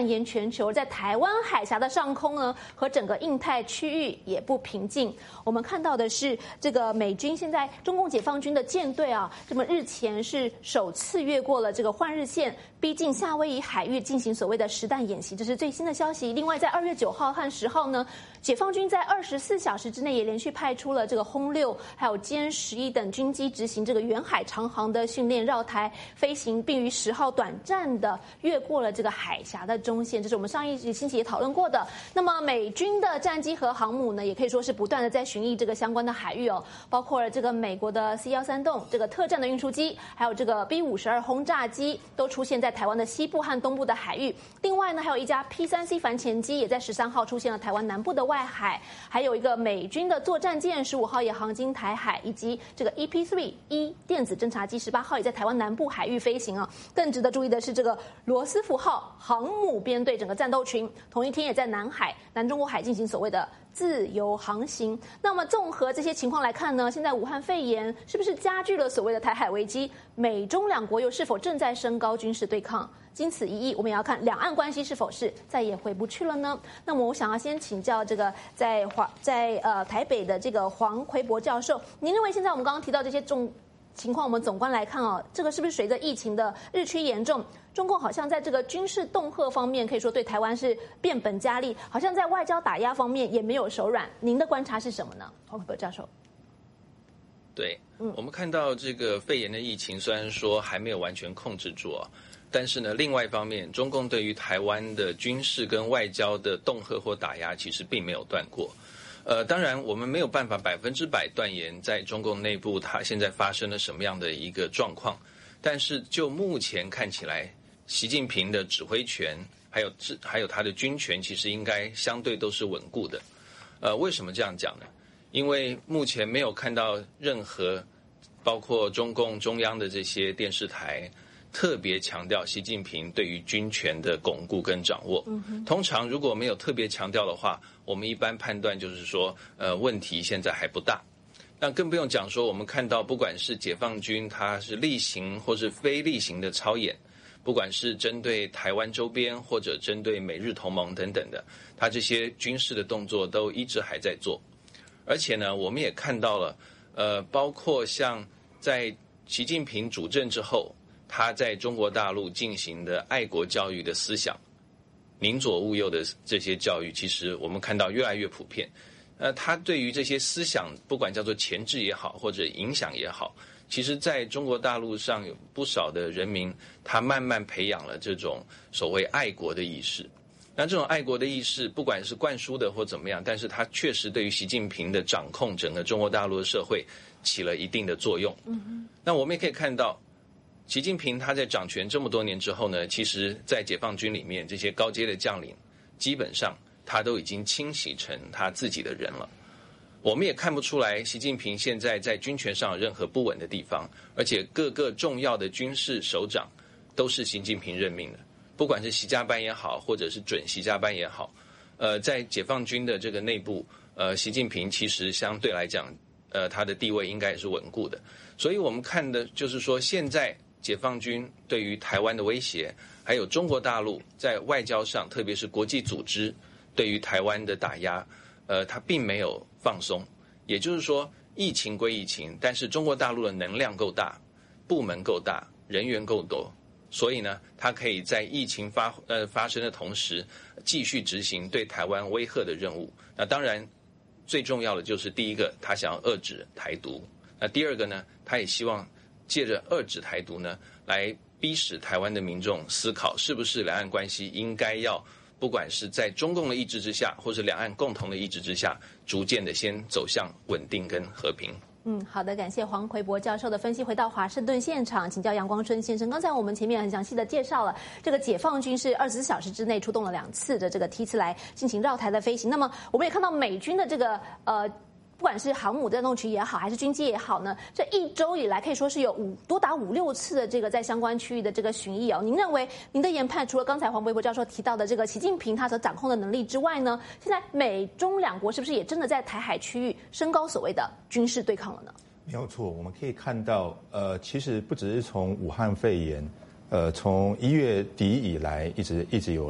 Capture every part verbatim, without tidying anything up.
延全球，在台湾海峡的上空呢，和整个印太区域也不平静。我们看到的是，这个美军现在中共解放军的舰队啊，这么日前是首次越过了这个换日线，逼近夏威夷海域进行所谓的实弹演习，这是最新的消息。另外，在二月九号和十号呢，解放军在二十四小时之内也连续派出了这个轰六还有歼十一等军机执行这个远海长航的训练绕台飞行，并于十号短暂的越过了这个海峡的中线，这是我们上一星期也讨论过的。那么美军的战机和航母呢，也可以说是不断的在巡弋这个相关的海域哦，包括了这个美国的 C 一三洞这个特战的运输机，还有这个 B 五十二轰炸机都出现在台湾的西部和东部的海域。另外呢，还有一架 P 三 C 反潜机也在十三号出现了台湾南部的外海，还有一个美军的作战舰十五号也航经台海，以及这个 E P 三 一电子侦察机十八号也在台湾南部海域飞行啊。更值得注意的是，这个罗斯福号航母编队整个战斗群同一天也在南海、南中国海进行所谓的自由航行。那么综合这些情况来看呢，现在武汉肺炎是不是加剧了所谓的台海危机？美中两国又是否正在升高军事对抗？经此一役，我们也要看两岸关系是否是再也回不去了呢？那么我想要先请教这个在华在呃台北的这个黄奎博教授，您认为现在我们刚刚提到这些重情况，我们总观来看哦，这个是不是随着疫情的日趋严重，中共好像在这个军事恫吓方面可以说对台湾是变本加厉，好像在外交打压方面也没有手软？您的观察是什么呢，黄奎博教授？ 对，嗯，我们看到这个肺炎的疫情虽然说还没有完全控制住啊，但是呢，另外一方面，中共对于台湾的军事跟外交的恫吓或打压，其实并没有断过。呃，当然，我们没有办法百分之百断言在中共内部它现在发生了什么样的一个状况，但是就目前看起来，习近平的指挥权还有还有他的军权，其实应该相对都是稳固的。呃，为什么这样讲呢？因为目前没有看到任何包括中共中央的这些电视台特别强调习近平对于军权的巩固跟掌握。通常如果没有特别强调的话，我们一般判断就是说，呃，问题现在还不大。那更不用讲说，我们看到不管是解放军它是例行或是非例行的操演，不管是针对台湾周边或者针对美日同盟等等的，它这些军事的动作都一直还在做。而且呢，我们也看到了，呃，包括像在习近平主政之后，他在中国大陆进行的爱国教育的思想，宁左勿右的这些教育，其实我们看到越来越普遍。呃，他对于这些思想，不管叫做钳制也好，或者影响也好，其实在中国大陆上有不少的人民，他慢慢培养了这种所谓爱国的意识。那这种爱国的意识，不管是灌输的或怎么样，但是它确实对于习近平的掌控整个中国大陆的社会起了一定的作用。嗯，那我们也可以看到，习近平他在掌权这么多年之后呢，其实在解放军里面这些高阶的将领，基本上他都已经清洗成他自己的人了。我们也看不出来习近平现在在军权上有任何不稳的地方，而且各个重要的军事首长都是习近平任命的。不管是习家班也好，或者是准习家班也好，呃，在解放军的这个内部，呃，习近平其实相对来讲，呃，他的地位应该也是稳固的。所以我们看的就是说，现在解放军对于台湾的威胁，还有中国大陆在外交上，特别是国际组织对于台湾的打压，呃，它并没有放松。也就是说，疫情归疫情，但是中国大陆的能量够大，部门够大，人员够多。所以呢，他可以在疫情发呃发生的同时，继续执行对台湾威吓的任务。那当然，最重要的就是第一个，他想要遏制台独；那第二个呢，他也希望借着遏制台独呢，来逼使台湾的民众思考，是不是两岸关系应该要，不管是在中共的意志之下，或是两岸共同的意志之下，逐渐的先走向稳定跟和平。 嗯，好的，感谢黄奎博教授的分析。回到华盛顿现场，请教杨光春先生。刚才我们前面很详细的介绍了，这个解放军是二十四小时之内出动了两次的这个梯次来进行绕台的飞行。那么我们也看到美军的这个呃。不管是航母战斗群也好，还是军机也好呢，这一周以来可以说是有五多达五六次的这个在相关区域的这个巡弋哦。您认为您的研判，除了刚才黄维博教授提到的这个习近平他所掌控的能力之外呢，现在美中两国是不是也真的在台海区域升高所谓的军事对抗了呢？ 没有错，我们可以看到，呃，其实不只是从武汉肺炎，呃，从一月底以来一直一直有了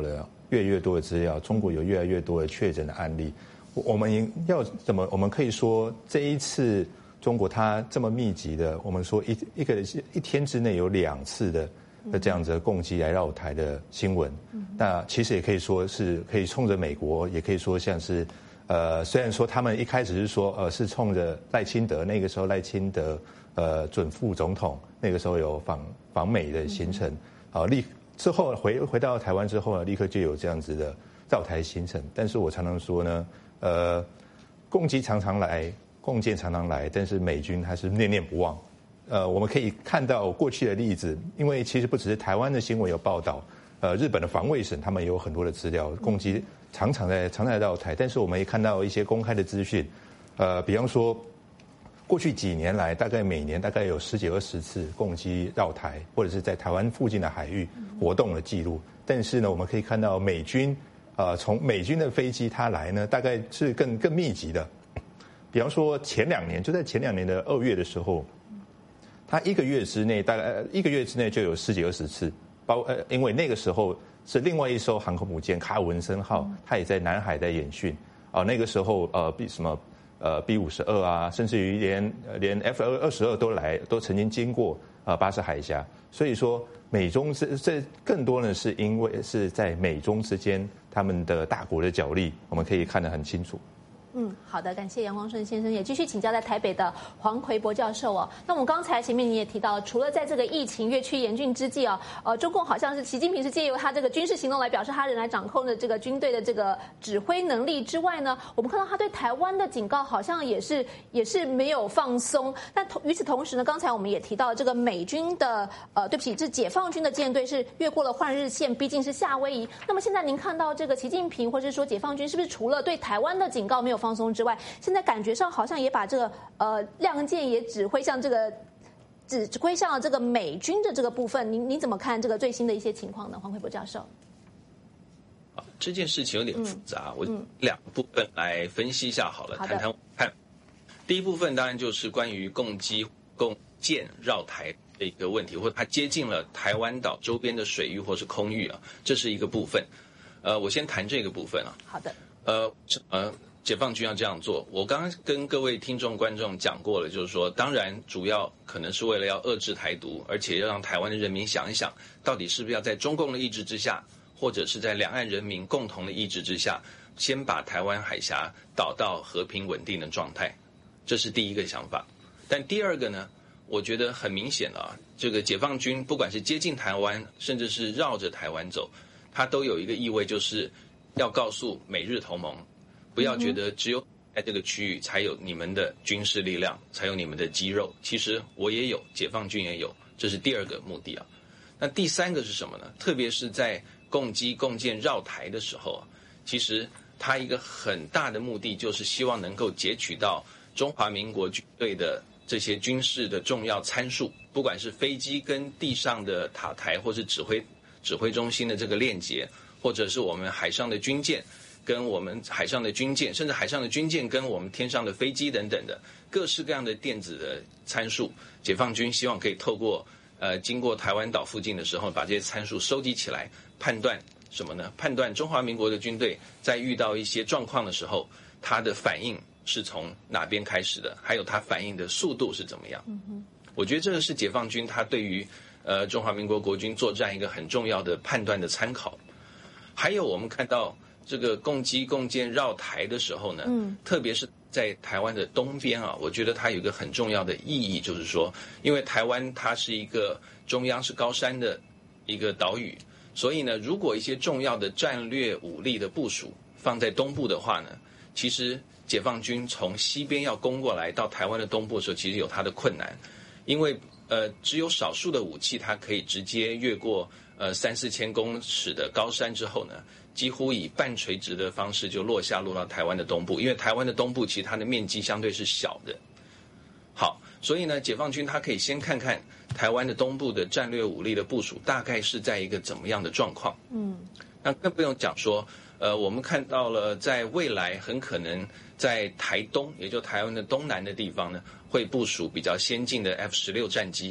越来越多的资料，中国有越来越多的确诊的案例。我们要怎么？我们可以说这一次中国它这么密集的，我们说一一个一天之内有两次的的这样子的攻击来绕台的新闻。那其实也可以说是可以冲着美国，也可以说像是呃，虽然说他们一开始是说呃是冲着赖清德，那个时候赖清德呃准副总统那个时候有访访美的行程，啊立之后回回到台湾之后呢，立刻就有这样子的绕台行程。但是我常常说呢。呃，攻击常常来，共建常常来，但是美军还是念念不忘。呃，我们可以看到过去的例子，因为其实不只是台湾的新闻有报道，呃，日本的防卫省他们也有很多的资料，攻击常常在常常在绕台，但是我们也看到一些公开的资讯，呃，比方说过去几年来，大概每年大概有十几二十次攻击绕台，或者是在台湾附近的海域活动的记录，但是呢，我们可以看到美军。呃，从美军的飞机它来呢，大概是更更密集的。比方说前两年，就在前两年的二月的时候，它一个月之内大概一个月之内就有十几二十次，包呃，因为那个时候是另外一艘航空母舰卡尔文森号，它也在南海在演训啊、呃。那个时候呃，B 什么呃 B 五十二啊，甚至于连连 F 二十二都来，都曾经经过呃巴士海峡。所以说，美中这这更多呢，是因为是在美中之间。他们的大国的角力，我们可以看得很清楚。 嗯，好的，感谢杨光顺先生，也继续请教在台北的黄奎博教授哦。那我们刚才前面你也提到，除了在这个疫情越趋严峻之际哦，呃，中共好像是习近平是借由他这个军事行动来表示他仍然掌控的这个军队的这个指挥能力之外呢，我们看到他对台湾的警告好像也是也是没有放松。但同与此同时呢，刚才我们也提到这个美军的呃，对不起，是解放军的舰队是越过了换日线，毕竟是夏威夷。那么现在您看到这个习近平或者说解放军是不是除了对台湾的警告没有放松之外，现在感觉上好像也把这个呃亮剑也指挥向这个指挥向了这个美军的这个部分，您您怎么看这个最新的一些情况呢？黄奎博教授。 好，这件事情有点复杂，嗯、我两个部分来分析一下好了， 好谈谈看。第一部分当然就是关于共机共建绕台的一个问题，或者它接近了台湾岛周边的水域或是空域啊，这是一个部分。呃，我先谈这个部分啊。 好的。 呃呃。解放军要这样做，我刚刚跟各位听众观众讲过了，就是说，当然主要可能是为了要遏制台独，而且要让台湾的人民想一想，到底是不是要在中共的意志之下，或者是在两岸人民共同的意志之下，先把台湾海峡导到和平稳定的状态，这是第一个想法。但第二个呢，我觉得很明显了啊，这个解放军不管是接近台湾，甚至是绕着台湾走，它都有一个意味，就是要告诉美日同盟。不要觉得只有在这个区域才有你们的军事力量，才有你们的肌肉。其实我也有，解放军也有，这是第二个目的啊。那第三个是什么呢？特别是在共机共建绕台的时候啊，其实它一个很大的目的就是希望能够截取到中华民国军队的这些军事的重要参数，不管是飞机跟地上的塔台，或是指挥指挥中心的这个链接，或者是我们海上的军舰。跟我们海上的军舰，甚至海上的军舰跟我们天上的飞机等等的各式各样的电子的参数，解放军希望可以透过呃经过台湾岛附近的时候，把这些参数收集起来，判断什么呢？判断中华民国的军队在遇到一些状况的时候，它的反应是从哪边开始的，还有它反应的速度是怎么样。嗯、我觉得这个是解放军它对于呃中华民国国军作战一个很重要的判断的参考。还有我们看到。这个共机共建绕台的时候呢，嗯，特别是在台湾的东边啊，我觉得它有一个很重要的意义，就是说，因为台湾它是一个中央是高山的一个岛屿，所以呢，如果一些重要的战略武力的部署放在东部的话呢，其实解放军从西边要攻过来到台湾的东部的时候，其实有它的困难，因为呃，只有少数的武器它可以直接越过呃三四千公尺的高山之后呢。几乎以半垂直的方式就落下落到台湾的东部，因为台湾的东部其实它的面积相对是小的。好，所以呢，解放军它可以先看看台湾的东部的战略武力的部署大概是在一个怎么样的状况。嗯，那更不用讲说，呃，我们看到了在未来很可能在台东，也就台湾的东南的地方呢，会部署比较先进的 F 十六战机。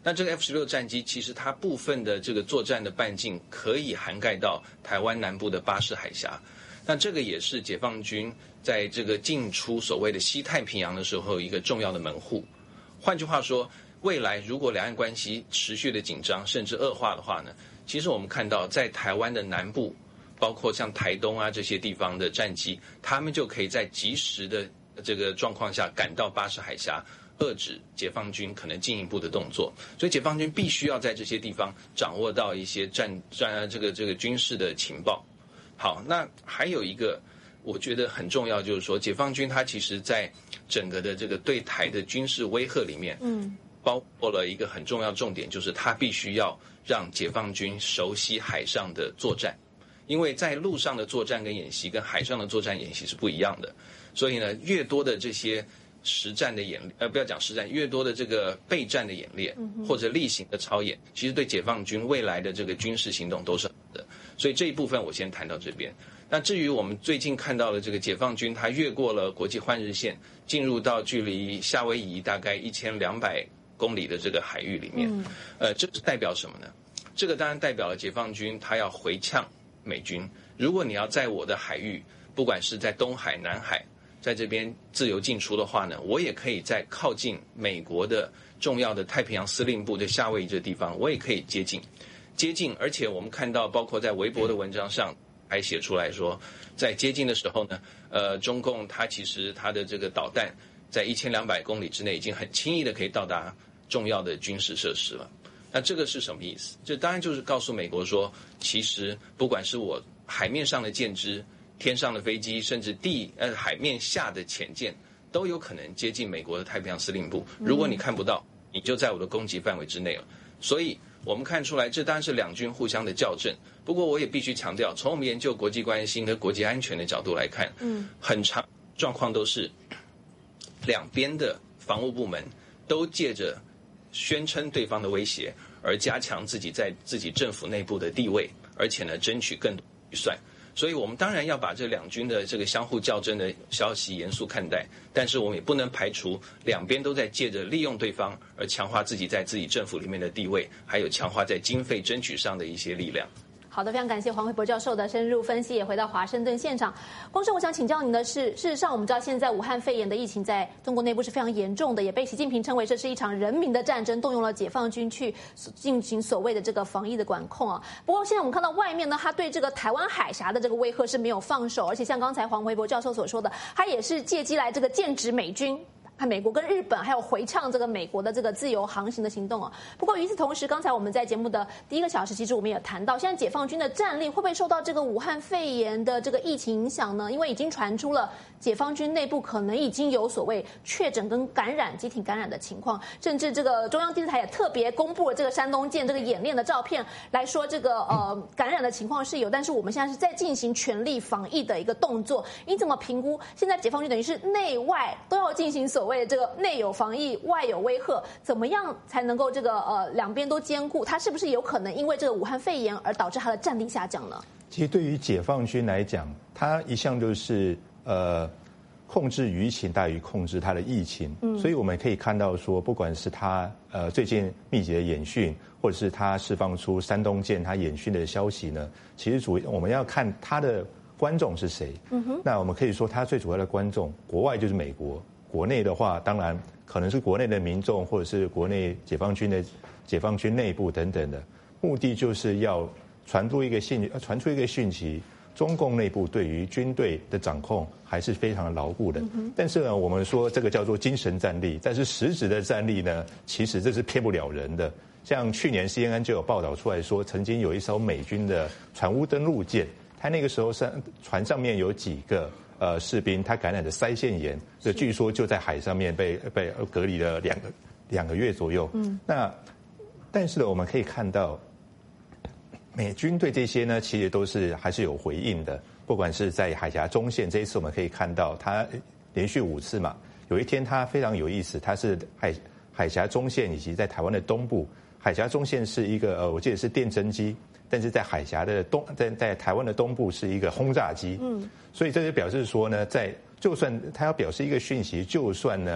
那这个 F 十六战机其实它部分的这个作战的半径可以涵盖到台湾南部的巴士海峡，那这个也是解放军在这个进出所谓的西太平洋的时候一个重要的门户。换句话说，未来如果两岸关系持续的紧张甚至恶化的话呢，其实我们看到在台湾的南部，包括像台东啊这些地方的战机，他们就可以在及时的这个状况下赶到巴士海峡，遏制解放军可能进一步的动作。所以解放军必须要在这些地方掌握到一些战战这个这个军事的情报。好，那还有一个我觉得很重要，就是说解放军它其实在整个的这个对台的军事威吓里面，嗯，包括了一个很重要重点，就是它必须要让解放军熟悉海上的作战，因为在陆上的作战跟演习跟海上的作战演习是不一样的，所以呢，越多的这些实战的演呃，不要讲实战，越多的这个备战的演练或者例行的操演，其实对解放军未来的这个军事行动都是好的。所以这一部分我先谈到这边。那至于我们最近看到的这个解放军，它越过了国际换日线，进入到距离夏威夷大概一千两百公里的这个海域里面，呃，这是代表什么呢？这个当然代表了解放军它要回呛美军。如果你要在我的海域，不管是在东海、南海，在这边自由进出的话呢，我也可以在靠近美国的重要的太平洋司令部的夏威夷这地方，我也可以接近接近。而且我们看到，包括在微博的文章上还写出来说，在接近的时候呢，呃，中共它其实它的这个导弹在一千两百公里之内已经很轻易的可以到达重要的军事设施了。那这个是什么意思？这当然就是告诉美国说，其实不管是我海面上的舰只、天上的飞机，甚至地呃海面下的潜舰，都有可能接近美国的太平洋司令部。如果你看不到，你就在我的攻击范围之内了。所以我们看出来，这当然是两军互相的校正。不过我也必须强调，从我们研究国际关系和国际安全的角度来看，嗯，很长状况都是两边的防务部门都借着宣称对方的威胁，而加强自己在自己政府内部的地位，而且呢，争取更多预算。所以我们当然要把这两军的这个相互较真的消息严肃看待，但是我们也不能排除两边都在借着利用对方而强化自己在自己政府里面的地位，还有强化在经费争取上的一些力量。 好的，非常感谢黄惠博教授的深入分析，也回到华盛顿现场。光生，我想请教您的是，事实上我们知道现在武汉肺炎的疫情在中国内部是非常严重的，也被习近平称为这是一场人民的战争，动用了解放军去进行所谓的这个防疫的管控啊。不过现在我们看到外面呢，他对这个台湾海峡的这个威吓是没有放手，而且像刚才黄惠博教授所说的，他也是借机来这个剑指美军。美国跟日本还有回呛这个美国的这个自由航行的行动啊。不过与此同时，刚才我们在节目的第一个小时，其实我们也谈到，现在解放军的战力会不会受到这个武汉肺炎的这个疫情影响呢？因为已经传出了解放军内部可能已经有所谓确诊跟感染、集体感染的情况，甚至这个中央电视台也特别公布了这个山东舰这个演练的照片，来说这个呃感染的情况是有，但是我们现在是在进行全力防疫的一个动作。你怎么评估现在解放军等于是内外都要进行所谓为这个内有防疫，外有威吓，怎么样才能够这个呃两边都兼顾？它是不是有可能因为这个武汉肺炎而导致它的战力下降呢？ 其实对于解放军来讲，它一向就是呃控制舆情大于控制它的疫情，嗯，所以我们可以看到说，不管是它呃最近密集的演训，或者是它释放出山东舰它演训的消息呢，其实主我们要看它的观众是谁。嗯哼，那我们可以说，它最主要的观众，国外就是美国。国内的话，当然可能是国内的民众，或者是国内解放军的解放军内部等等的，目的就是要传出一个信，传出一个讯息，中共内部对于军队的掌控还是非常的牢固的。但是呢，我们说这个叫做精神战力，但是实质的战力呢，其实这是骗不了人的。像去年 C N N 就有报道出来说，曾经有一艘美军的船坞登陆舰，它那个时候上船上面有几个。呃，士兵他感染的腮腺炎，这据说就在海上面被被隔离了两个两个月左右。嗯，那但是呢，我们可以看到，美军对这些呢，其实都是还是有回应的。不管是在海峡中线，这一次我们可以看到，他连续五次嘛，有一天他非常有意思，他是海海峡中线以及在台湾的东部，海峡中线是一个呃，我记得是电侦机。但是在海峡的东，在在台湾的东部是一个轰炸机，嗯，所以这就表示说呢，在就算他要表示一个讯息，就算呢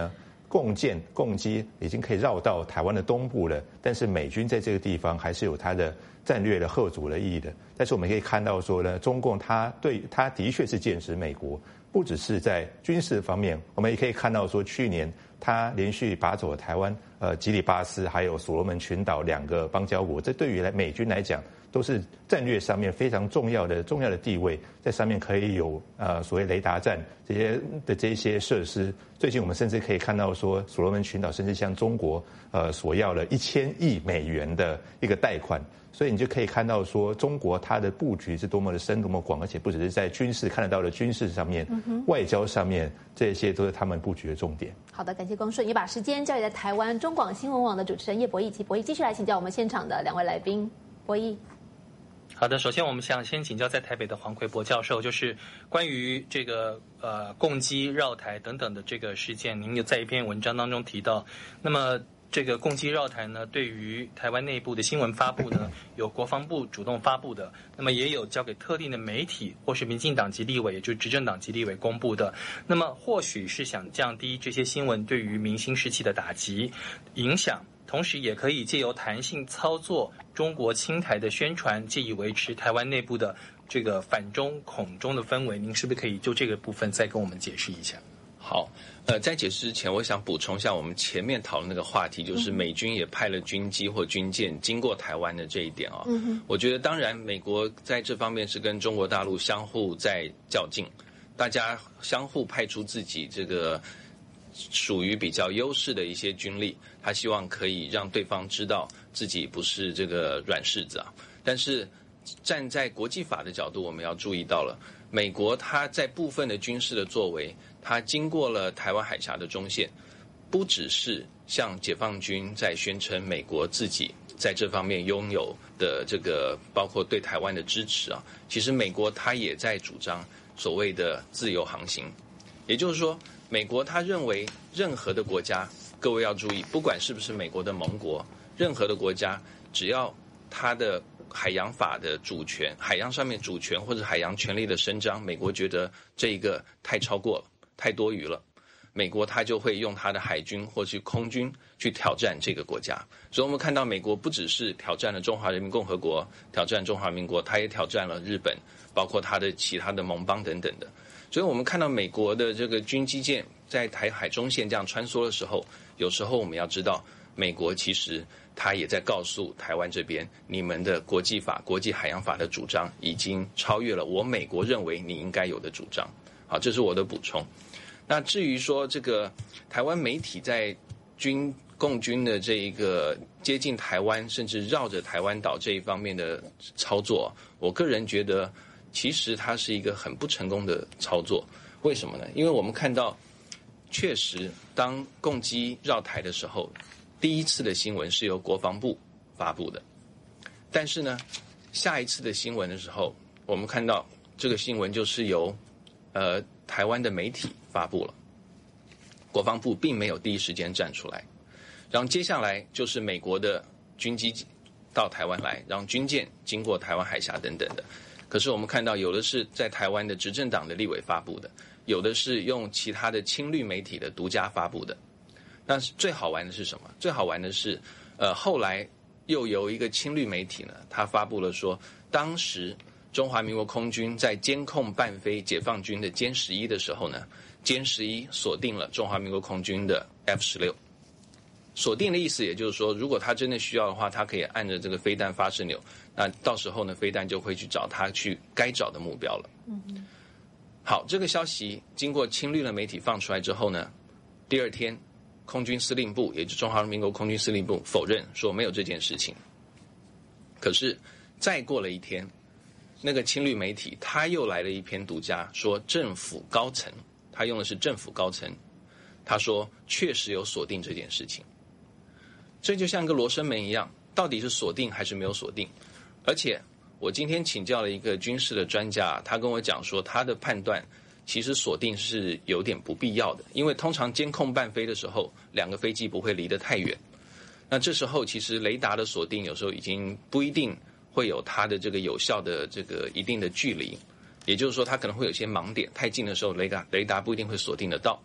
共建共机已经可以绕到台湾的东部了，但是美军在这个地方还是有它的战略的吓阻的意义的。但是我们可以看到说呢，中共它对它的确是剑指美国，不只是在军事方面，我们也可以看到说，去年它连续拔走了台湾、呃吉里巴斯还有所罗门群岛两个邦交国，这对于来美军来讲都是战略上面非常重要的重要的地位，在上面可以有呃所谓雷达站这些的这些设施。最近我们甚至可以看到说，所罗门群岛甚至向中国呃索要了一千亿美元的一个贷款。所以你就可以看到说，中国它的布局是多么的深、多么广，而且不只是在军事看得到的军事上面、嗯、外交上面，这些都是他们布局的重点。 好的，感谢光顺，也把时间交给在台湾中广新闻网的主持人叶博弈，及博弈继续来请教我们现场的两位来宾。博弈。 好的，首先我们想先请教在台北的黄奎博教授，就是关于这个呃共机绕台等等的这个事件，您有在一篇文章当中提到，那么这个共机绕台呢，对于台湾内部的新闻发布呢，有国防部主动发布的，那么也有交给特定的媒体或是民进党籍立委，也就是执政党籍立委公布的。那么或许是想降低这些新闻对于民心士气的打击影响，同时也可以借由弹性操作中国侵台的宣传，借以维持台湾内部的这个反中恐中的氛围。您是不是可以就这个部分再跟我们解释一下？ 好，呃，在解释之前，我想补充一下我们前面讨论那个话题，就是美军也派了军机或军舰经过台湾的这一点啊、哦。嗯、我觉得当然，美国在这方面是跟中国大陆相互在较劲，大家相互派出自己这个属于比较优势的一些军力，他希望可以让对方知道自己不是这个软柿子啊。但是站在国际法的角度，我们要注意到了，美国它在部分的军事的作为，它经过了台湾海峡的中线，不只是像解放军在宣称美国自己在这方面拥有的这个包括对台湾的支持啊，其实美国它也在主张所谓的自由航行。也就是说，美国他认为任何的国家，各位要注意，不管是不是美国的盟国，任何的国家，只要它的海洋法的主权，海洋上面主权或者海洋权利的伸张，美国觉得这一个太超过了，太多余了，美国他就会用他的海军或是空军去挑战这个国家。所以我们看到美国不只是挑战了中华人民共和国，挑战中华民国，他也挑战了日本，包括他的其他的盟邦等等的。所以我们看到美国的这个军机舰在台海中线这样穿梭的时候，有时候我们要知道，美国其实他也在告诉台湾这边，你们的国际法、国际海洋法的主张已经超越了我美国认为你应该有的主张。好，这是我的补充。那至于说这个台湾媒体在军共军的这一个接近台湾，甚至绕着台湾岛这一方面的操作，我个人觉得其实它是一个很不成功的操作。为什么呢？因为我们看到，确实当共机绕台的时候，第一次的新闻是由国防部发布的，但是呢，下一次的新闻的时候，我们看到这个新闻就是由呃台湾的媒体发布了，国防部并没有第一时间站出来。然后接下来就是美国的军机到台湾来，让军舰经过台湾海峡等等的。可是我们看到，有的是在台湾的执政党的立委发布的，有的是用其他的亲绿媒体的独家发布的。但是最好玩的是什么？最好玩的是，呃，后来又有一个亲绿媒体呢，他发布了说，当时中华民国空军在监控伴飞解放军的歼十一的时候呢，歼十一锁定了中华民国空军的 F 十六。锁定的意思也就是说，如果他真的需要的话，他可以按着这个飞弹发射钮，那到时候呢，飞弹就会去找他去该找的目标了。嗯，好，这个消息经过亲绿的媒体放出来之后呢，第二天空军司令部，也就是中华民国空军司令部否认说没有这件事情。可是再过了一天，那个亲绿媒体他又来了一篇独家，说政府高层，他用的是政府高层，他说确实有锁定这件事情。这就像个罗生门一样，到底是锁定还是没有锁定？而且我今天请教了一个军事的专家，他跟我讲说，他的判断其实锁定是有点不必要的，因为通常监控伴飞的时候，两个飞机不会离得太远。那这时候其实雷达的锁定有时候已经不一定会有它的这个有效的这个一定的距离，也就是说它可能会有些盲点，太近的时候雷达雷达不一定会锁定得到。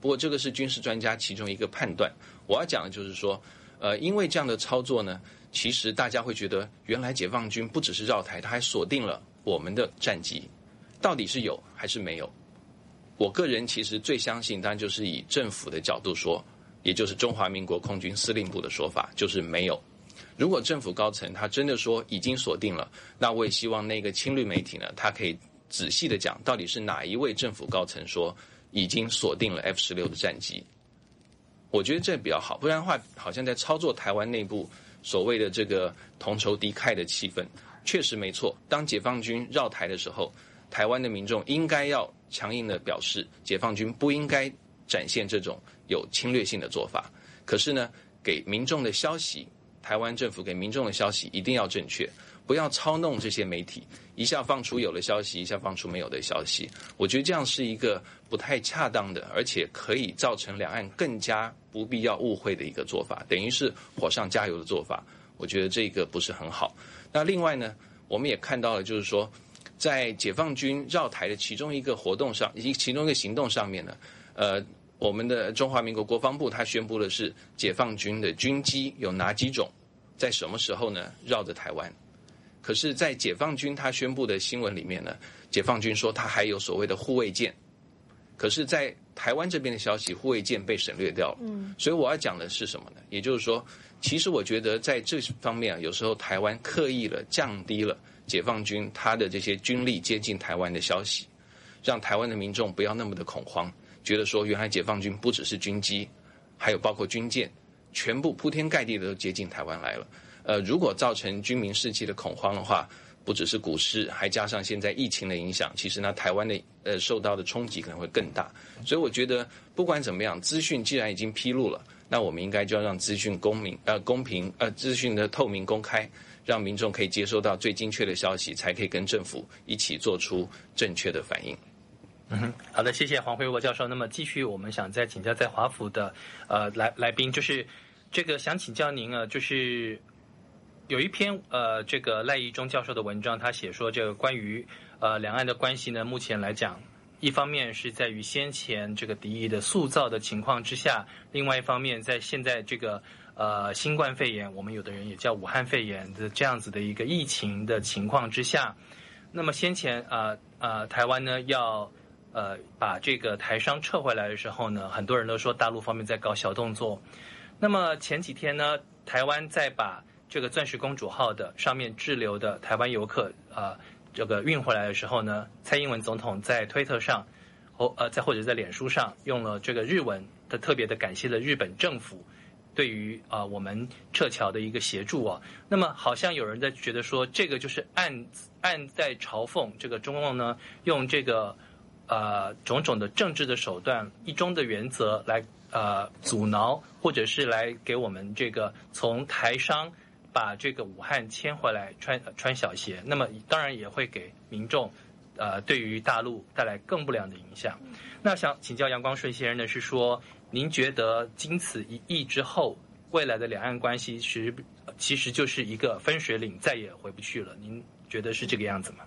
不过这个是军事专家其中一个判断。我要讲的就是说，呃，因为这样的操作呢，其实大家会觉得，原来解放军不只是绕台，他还锁定了我们的战机，到底是有还是没有？我个人其实最相信，当然就是以政府的角度说，也就是中华民国空军司令部的说法，就是没有。如果政府高层他真的说已经锁定了，那我也希望那个亲绿媒体呢，他可以仔细的讲，到底是哪一位政府高层说已经锁定了 F 十六的战机。我觉得这比较好，不然的话，好像在操作台湾内部所谓的这个同仇敌忾的气氛。确实没错，当解放军绕台的时候，台湾的民众应该要强硬的表示，解放军不应该展现这种有侵略性的做法。可是呢，给民众的消息，台湾政府给民众的消息一定要正确，不要操弄这些媒体，一下放出有的消息，一下放出没有的消息。我觉得这样是一个不太恰当的，而且可以造成两岸更加不必要误会的一个做法，等于是火上加油的做法。我觉得这个不是很好。那另外呢，我们也看到了，就是说，在解放军绕台的其中一个活动上，以及其中一个行动上面呢，呃，我们的中华民国国防部他宣布的是，解放军的军机有哪几种，在什么时候呢绕着台湾。可是，在解放军他宣布的新闻里面呢，解放军说他还有所谓的护卫舰，可是，在台湾这边的消息，护卫舰被省略掉了。嗯，所以我要讲的是什么呢？也就是说，其实我觉得在这方面啊，有时候台湾刻意了降低了解放军他的这些军力接近台湾的消息，让台湾的民众不要那么的恐慌，觉得说原来解放军不只是军机，还有包括军舰，全部铺天盖地的都接近台湾来了。呃，如果造成军民士气的恐慌的话，不只是股市，还加上现在疫情的影响，其实呢，台湾的呃受到的冲击可能会更大。所以我觉得不管怎么样，资讯既然已经披露了，那我们应该就要让资讯公明呃公平呃资讯的透明公开，让民众可以接收到最精确的消息，才可以跟政府一起做出正确的反应。 嗯哼，好的，谢谢黄惠国教授。那么继续，我们想再请教在华府的呃来来宾，就是这个想请教您啊，就是有一篇呃这个赖宜中教授的文章，他写说这个关于呃两岸的关系呢，目前来讲，一方面是在于先前这个敌意的塑造的情况之下，另外一方面在现在这个呃新冠肺炎，我们有的人也叫武汉肺炎的这样子的一个疫情的情况之下，那么先前呃呃台湾呢要呃把这个台商撤回来的时候呢，很多人都说大陆方面在搞小动作。那么前几天呢，台湾在把这个钻石公主号的上面滞留的台湾游客呃这个运回来的时候呢，蔡英文总统在推特上或呃在或者在脸书上用了这个日文的特别的感谢了日本政府对于啊、呃、我们撤侨的一个协助啊。那么好像有人在觉得说，这个就是暗暗在嘲讽这个中共呢，用这个呃种种的政治的手段、一中的原则来呃阻挠，或者是来给我们这个从台商把这个武汉迁回来穿穿小鞋，那么当然也会给民众呃对于大陆带来更不良的影响。那想请教杨光顺先生的是说，您觉得经此一役之后，未来的两岸关系是其实就是一个分水岭，再也回不去了？您觉得是这个样子吗？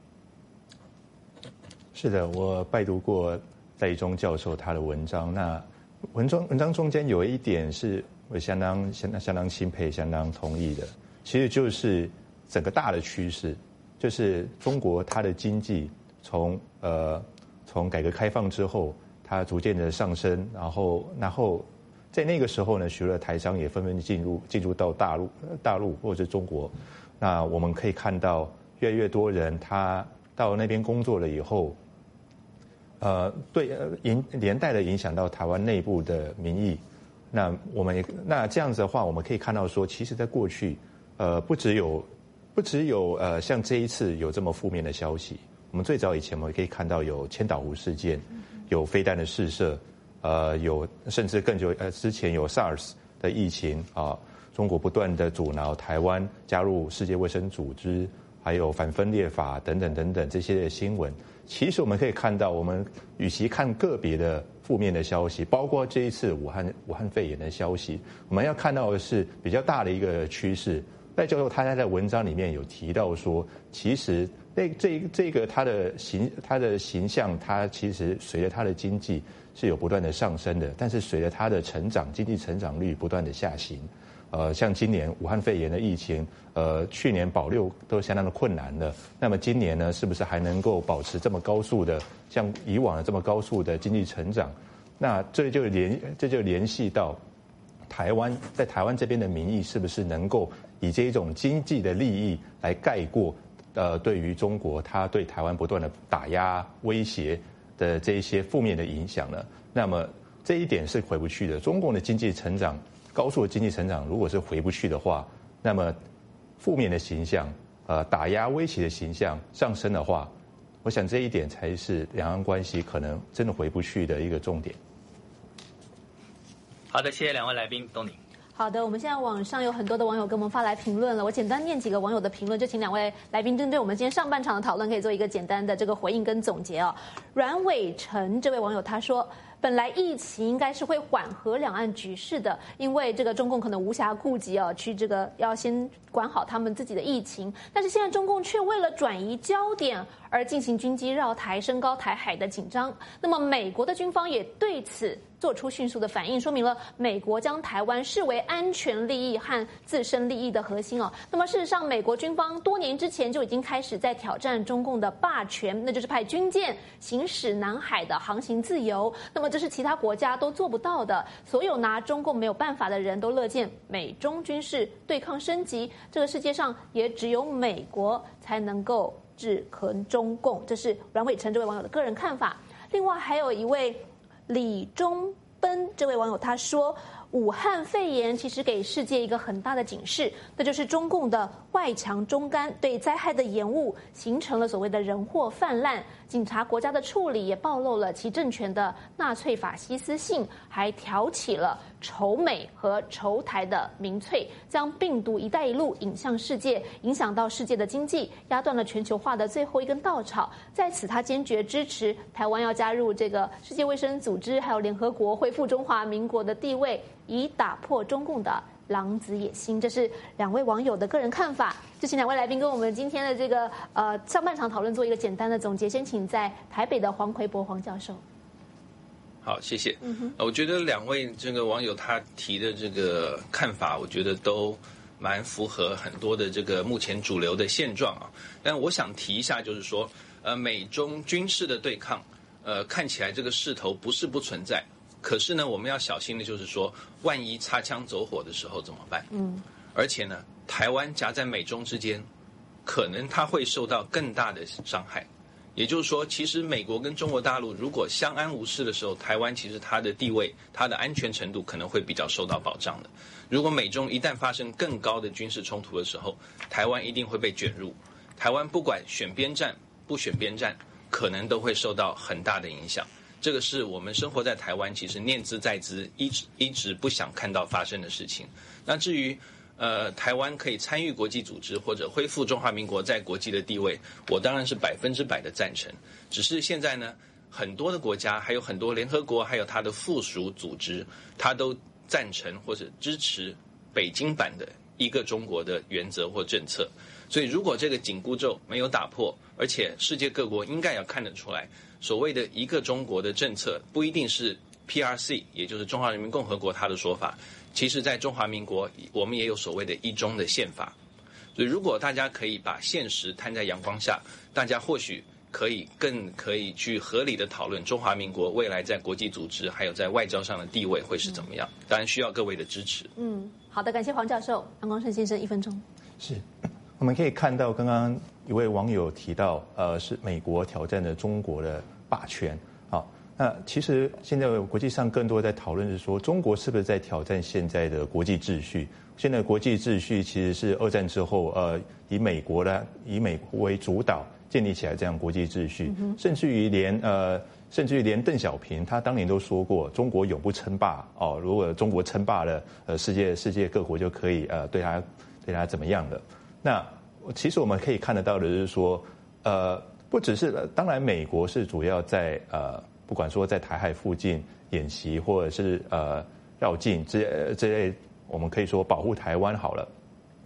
是的，我拜读过赖宜中教授他的文章。那文章文章中间有一点是我相当相当相当钦佩、相当同意的，其实就是整个大的趋势，就是中国它的经济从呃从改革开放之后，它逐渐的上升，然后然后在那个时候呢，许多台商也纷纷进入进入到大陆大陆或者是中国，那我们可以看到越来越多人他到那边工作了以后，呃，对影连带的影响到台湾内部的民意。那我们也那这样子的话，我们可以看到说，其实在过去，呃，不只有不只有呃像这一次有这么负面的消息，我们最早以前我们可以看到有千岛湖事件，有飞弹的试射，呃，有甚至更久呃之前有 SARS 的疫情啊，中国不断的阻挠台湾加入世界卫生组织，还有反分裂法等等等等这些新闻。其实我们可以看到，我们与其看个别的负面的消息，包括这一次武汉武汉肺炎的消息，我们要看到的是比较大的一个趋势。 赖教授他在文章里面有提到说，其实那这这个他的形他的形象，他其实随着他的经济是有不断的上升的，但是随着他的成长，经济成长率不断的下行。呃，像今年武汉肺炎的疫情，呃，去年保六都相当的困难了。那么今年呢，是不是还能够保持这么高速的，像以往的这么高速的经济成长？那这就联这就联系到台湾在台湾这边的民意是不是能够以这一种经济的利益来盖过呃对于中国他对台湾不断的打压威胁的这一些负面的影响呢？那么这一点是回不去的。中共的经济成长。高速的经济成长，如果是回不去的话，那么负面的形象、呃打压威胁的形象上升的话，我想这一点才是两岸关系可能真的回不去的一个重点。 好的，谢谢两位来宾，东宁。 好的，我们现在网上有很多的网友给我们发来评论了，我简单念几个网友的评论，就请两位来宾针对我们今天上半场的讨论，可以做一个简单的这个回应跟总结哦。阮伟成这位网友他说，本来疫情应该是会缓和两岸局势的，因为这个中共可能无暇顾及啊，去这个要先管好他们自己的疫情，但是现在中共却为了转移焦点而进行军机绕台，升高台海的紧张。那么美国的军方也对此做出迅速的反应，说明了美国将台湾视为安全利益和自身利益的核心哦。那么事实上，美国军方多年之前就已经开始在挑战中共的霸权，那就是派军舰行使南海的航行自由。那么这是其他国家都做不到的，所有拿中共没有办法的人都乐见美中军事对抗升级。这个世界上也只有美国才能够制衡中共，这是阮伟成这位网友的个人看法。另外还有一位李忠奔这位网友他说，武汉肺炎其实给世界一个很大的警示，那就是中共的外强中干，对灾害的延误形成了所谓的人祸泛滥。警察国家的处理也暴露了其政权的纳粹法西斯性，还挑起了仇美和仇台的民粹，将病毒一带一路引向世界，影响到世界的经济，压断了全球化的最后一根稻草。在此他坚决支持台湾要加入这个世界卫生组织还有联合国，恢复中华民国的地位，以打破中共的狼子野心。这是两位网友的个人看法，就请两位来宾跟我们今天的这个呃上半场讨论做一个简单的总结。先请在台北的黄奎博黄教授。 好，谢谢。嗯、我觉得两位这个网友他提的这个看法，我觉得都蛮符合很多的这个目前主流的现状啊。但我想提一下，就是说，呃，美中军事的对抗，呃，看起来这个势头不是不存在。可是呢，我们要小心的就是说，万一擦枪走火的时候怎么办？嗯，而且呢，台湾夹在美中之间，可能它会受到更大的伤害。也就是说，其实美国跟中国大陆如果相安无事的时候，台湾其实它的地位、它的安全程度可能会比较受到保障的。如果美中一旦发生更高的军事冲突的时候，台湾一定会被卷入。台湾不管选边站不选边站，可能都会受到很大的影响。这个是我们生活在台湾，其实念兹在兹，一直一直不想看到发生的事情。那至于呃，台湾可以参与国际组织或者恢复中华民国在国际的地位，我当然是百分之百的赞成。只是现在呢，很多的国家，还有很多联合国，还有它的附属组织，它都赞成或者支持北京版的一个中国的原则或政策。所以如果这个紧箍咒没有打破，而且世界各国应该要看得出来，所谓的一个中国的政策不一定是 P R C， 也就是中华人民共和国它的说法。其实在中华民国我们也有所谓的一中的宪法，所以如果大家可以把现实摊在阳光下，大家或许可以更可以去合理的讨论中华民国未来在国际组织还有在外交上的地位会是怎么样。当然需要各位的支持。 嗯，好的，感谢黄教授。杨光胜先生一分钟。 是，我们可以看到刚刚一位网友提到，呃，是美国挑战了中国的霸权。好，那其实现在国际上更多在讨论是说，中国是不是在挑战现在的国际秩序？现在国际秩序其实是二战之后，呃，以美国的以美国为主导建立起来这样国际秩序，嗯、甚至于连呃，甚至于连邓小平他当年都说过，中国永不称霸哦，如果中国称霸了，呃，世界世界各国就可以呃对他对他怎么样了？那其实我们可以看得到的是说，呃，不只是当然美国是主要在呃。不管说在台海附近演习，或者是呃绕境之之类，我们可以说保护台湾好了。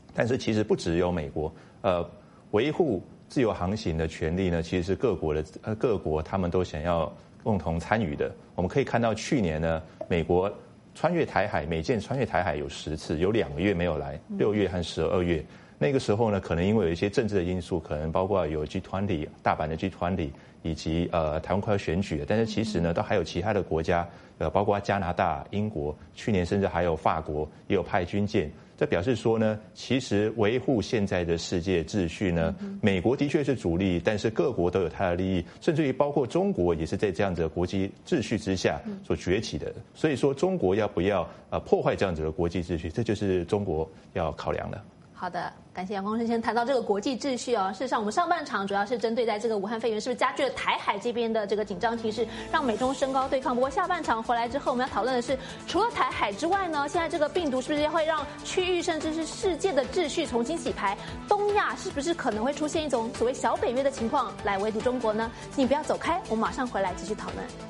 但是其实不只有美国，呃，维护自由航行的权利呢，其实是各国的呃各国他们都想要共同参与的。我们可以看到去年呢，美国穿越台海，美舰穿越台海有十次，有两个月没有来，六月和十二月。那个时候呢，可能因为有一些政治的因素，可能包括有 G 二十 大阪的 G 二十，以及呃台湾快要选举了，但是其实呢，都还有其他的国家，呃，包括加拿大、英国，去年甚至还有法国也有派军舰。这表示说呢，其实维护现在的世界秩序呢，美国的确是主力，但是各国都有它的利益，甚至于包括中国也是在这样子的国际秩序之下所崛起的。所以说，中国要不要呃破坏这样子的国际秩序，这就是中国要考量的。 好的，感谢杨光生先谈到这个国际秩序哦。事实上，我们上半场主要是针对在这个武汉肺炎是不是加剧了台海这边的这个紧张情势，让美中升高对抗。不过下半场回来之后，我们要讨论的是，除了台海之外呢，现在这个病毒是不是会让区域甚至是世界的秩序重新洗牌？东亚是不是可能会出现一种所谓小北约的情况来围堵中国呢？请你不要走开，我们马上回来继续讨论。